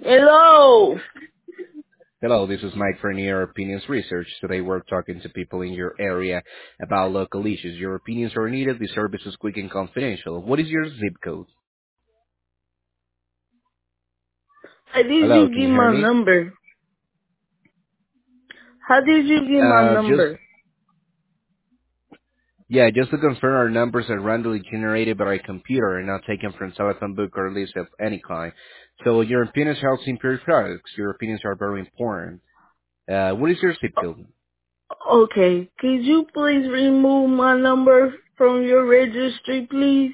Hello. Hello, this is Mike from Your Opinions Research. Today we're talking to people in your area about local issues. Your opinions are needed. The service is quick and confidential. What is your zip code? How did Hello, you can get you hear my me? number? How did you get my Just number? just to confirm, our numbers are randomly generated by our computer and not taken from telephone book or list of any kind. So your opinions help improve products. Your opinions are very important. What is your zip code? Okay. Could you please remove my number from your registry, please?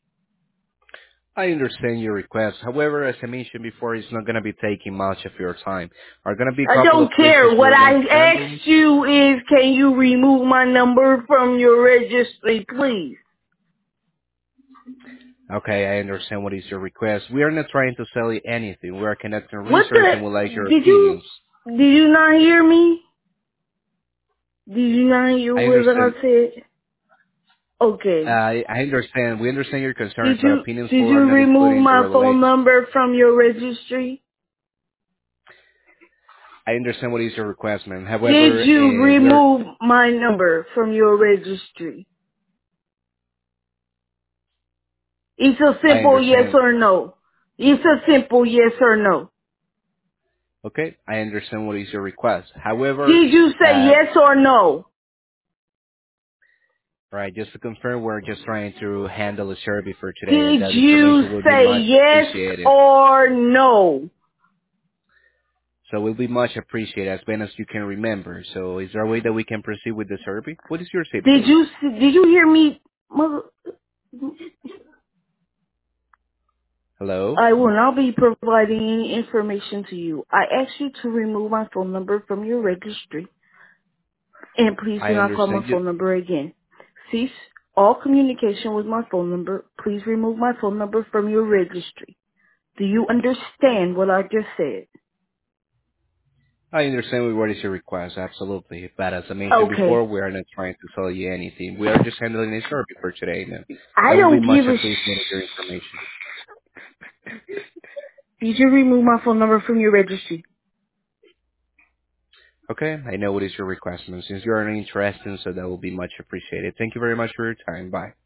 I understand your request. However, as I mentioned before, it's not going to be taking much of your time. Are going to be a I couple of don't questions care. What we're going I to handle. asked you is, can you remove my number from your registry, please? Okay, I understand what is your request. We are not trying to sell you anything. We are conducting What research the? and would like your Did you? opinions. Did you not hear me? Did you not hear I what understand. I said? Okay. I understand. We understand your concerns, Did but you? opinions Did will you not include remove in the my relate. phone number from your registry? I understand what is your request, ma'am. Did However, you we are. remove my number from your registry? It's a I simple yes understand. or no. It's a simple yes or no. Okay, I understand what is your request. However, Did you say uh, yes or no? right, just to confirm, we're just trying to handle a survey for today, and Did that you information will be say much yes appreciated. or no? So it will be much appreciated as many as you can remember. So is there a way that we can proceed with the survey? What is your zip code? Did you hear me? Mother, Hello? I will not be providing any information to you. I asked you to remove my phone number from your registry. And please do I not call my understand you. phone number again. Cease all communication with my phone number. Please remove my phone number from your registry. Do you understand what I just said? I understand what is your request, absolutely. But as I mentioned Okay. before, we are not trying to sell you anything. We are just handling a survey for today, man. I That will be don't much give a appreciated, your information. Did you remove my phone number from your registry? Okay, I know what is your request, man. Since you are interested, so that will be much appreciated. Thank you very much for your time. Bye.